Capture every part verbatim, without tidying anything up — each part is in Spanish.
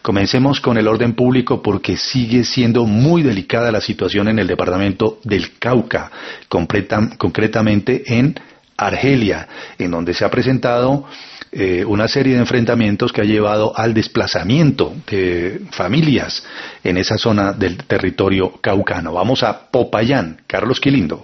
Comencemos con el orden público porque sigue siendo muy delicada la situación en el departamento del Cauca, concreta, concretamente en Argelia, en donde se ha presentado eh, una serie de enfrentamientos que ha llevado al desplazamiento de familias en esa zona del territorio caucano. Vamos a Popayán, Carlos Quilindo.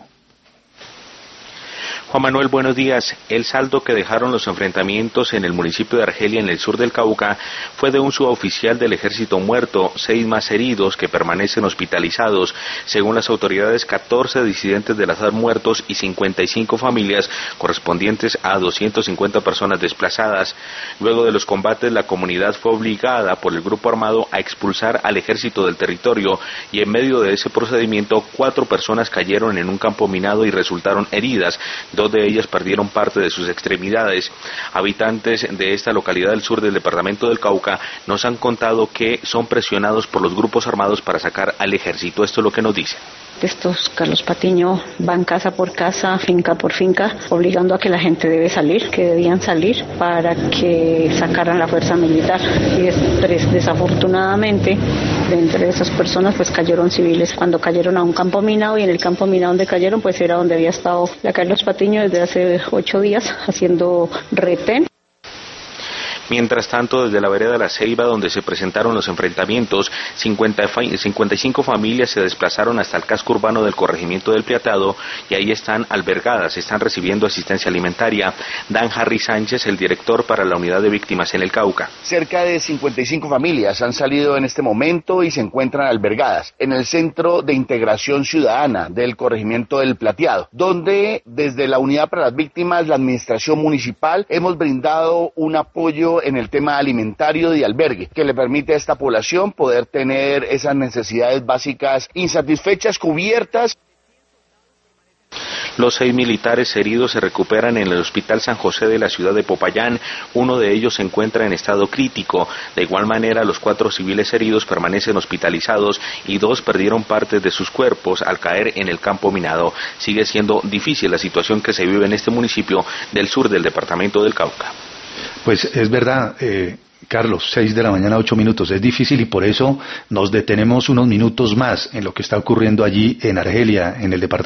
Juan Manuel, buenos días. El saldo que dejaron los enfrentamientos en el municipio de Argelia, en el sur del Cauca, fue de un suboficial del ejército muerto, seis más heridos que permanecen hospitalizados. Según las autoridades, catorce disidentes del Azar muertos y cincuenta y cinco familias correspondientes a doscientas cincuenta personas desplazadas. Luego de los combates, la comunidad fue obligada por el grupo armado a expulsar al ejército del territorio y en medio de ese procedimiento, cuatro personas cayeron en un campo minado y resultaron heridas. Dos de ellas perdieron parte de sus extremidades. Habitantes de esta localidad del sur del departamento del Cauca nos han contado que son presionados por los grupos armados para sacar al ejército. Esto es lo que nos dicen. Estos Carlos Patiño van casa por casa, finca por finca, obligando a que la gente debe salir, que debían salir para que sacaran la fuerza militar. Y des- desafortunadamente, de entre esas personas, pues cayeron civiles cuando cayeron a un campo minado, y en el campo minado donde cayeron, pues era donde había estado la Carlos Patiño desde hace ocho días haciendo retén. Mientras tanto, desde la vereda La Ceiba, donde se presentaron los enfrentamientos, cincuenta, cincuenta y cinco familias se desplazaron hasta el casco urbano del corregimiento del Piatado y ahí están albergadas, están recibiendo asistencia alimentaria. Dan Harry Sánchez, el director para la unidad de víctimas en el Cauca. Cerca de cincuenta y cinco familias han salido en este momento y se encuentran albergadas en el Centro de Integración Ciudadana del corregimiento del Plateado, donde desde la unidad para las víctimas, la administración municipal, hemos brindado un apoyo en el tema alimentario y albergue, que le permite a esta población poder tener esas necesidades básicas insatisfechas cubiertas. Los seis militares heridos se recuperan en el Hospital San José de la ciudad de Popayán. Uno de ellos se encuentra en estado crítico. De igual manera, los cuatro civiles heridos permanecen hospitalizados y dos perdieron partes de sus cuerpos al caer en el campo minado. Sigue siendo difícil la situación que se vive en este municipio del sur del departamento del Cauca. Pues es verdad, eh, Carlos, seis de la mañana, ocho minutos, es difícil y por eso nos detenemos unos minutos más en lo que está ocurriendo allí en Argelia, en el departamento.